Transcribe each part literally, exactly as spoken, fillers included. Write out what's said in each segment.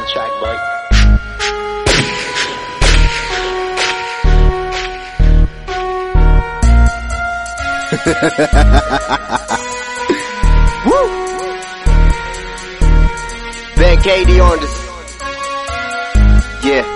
the track, boy. Woo! Ben Katie on this. Yeah.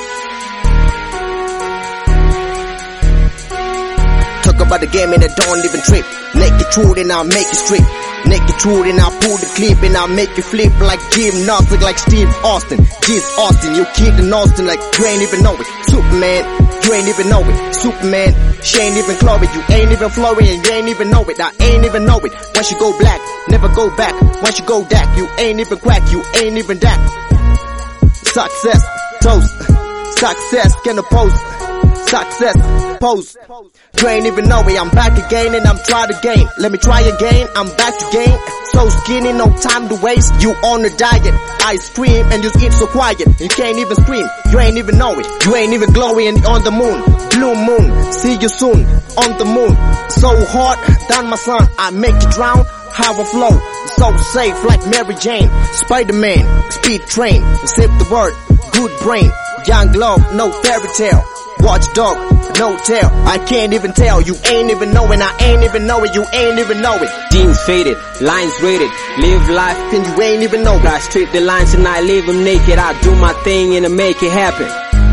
Talk about the game and I don't even trip. Naked truth and I'll make it strip. Naked truth and I'll pull the clip and I'll make you flip like gymnastics like Steve Austin. Giz Austin, you kid in Austin like you ain't even know it. Superman, you ain't even know it. Superman, she ain't even Chloe, you ain't even Flurry and you ain't even know it. I ain't even know it. Once you go black, never go back. Once you go Dak, you ain't even quack, you ain't even Dak. Success, toast. Success, can oppose. Success, pose. You ain't even know it, I'm back again and I'm trying again. Let me try again, I'm back again. So skinny, no time to waste. You on a diet, I scream and you eat so quiet. You can't even scream, you ain't even know it. You ain't even glowing on the moon. Blue moon, see you soon on the moon. So hot, down my son, I make you drown. Have a flow, so safe like Mary Jane. Spider-Man, speed train, save the word, good brain. Young love, no fairy tale. Watchdog, no tail. I can't even tell. You ain't even knowing. I ain't even know it. You ain't even know it. Jeans faded, lines rated. Live life and you ain't even know it. I strip the lines and I leave them naked. I do my thing and I make it happen.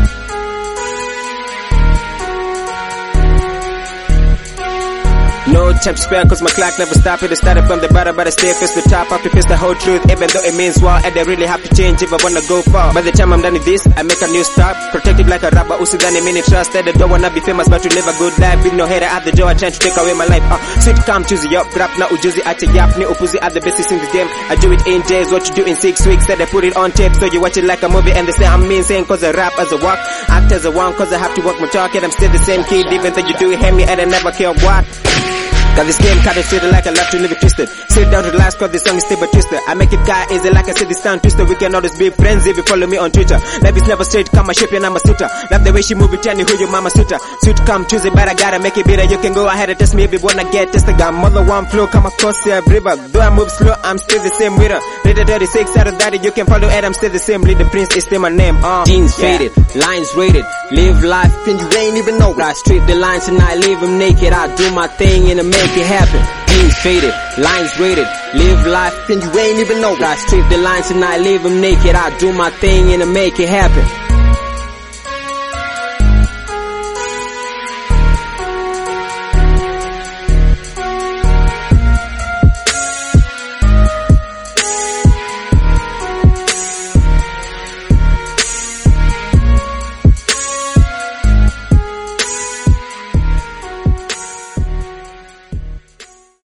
No time to spare cause my clock never stop it. It started from the bottom but I stay first the top. Have to face the whole truth even though it means war. And I really have to change if I wanna go far. By the time I'm done with this, I make a new start. Protected like a rapper, usidhani mini trusted. I don't wanna be famous but to live a good life. With no hater at the door trying to take away my life. uh, Sweet come choosy up, rap na ujuzi acha yap. Ni upuzi at the best in the game. I do it in days, what you do in six weeks. Said I put it on tape so you watch it like a movie. And they say I'm insane cause I rap as a walk. Act as a one cause I have to walk my talk. And I'm still the same kid even though you do it, hear me and I never care what. Got this game kinda treated like I love to live it twisted. Sit down to the last cause this song is still but twisted. I make it guy easy like I said this sound twisted. We can always be friends if you follow me on Twitter. Life is never straight, come a ship and I'm a sitter. Love the way she move it, tell me who your mama sitter. Sweet come choosy but I gotta make it better. You can go ahead and test me if you wanna get tested. Got mother one flow, come across the river. Though I move slow, I'm still the same with her. Leader thirty-six out of that you can follow it, I'm still the same. Lead the prince is still my name. uh Jeans yeah. faded, lines rated. Live life and you ain't even know it. I strip the lines and I leave them naked. I do my thing and I make it happen. Jeans faded, lines rated. Live life and you ain't even know it. I strip the lines and I leave them naked. I do my thing and I make it happen.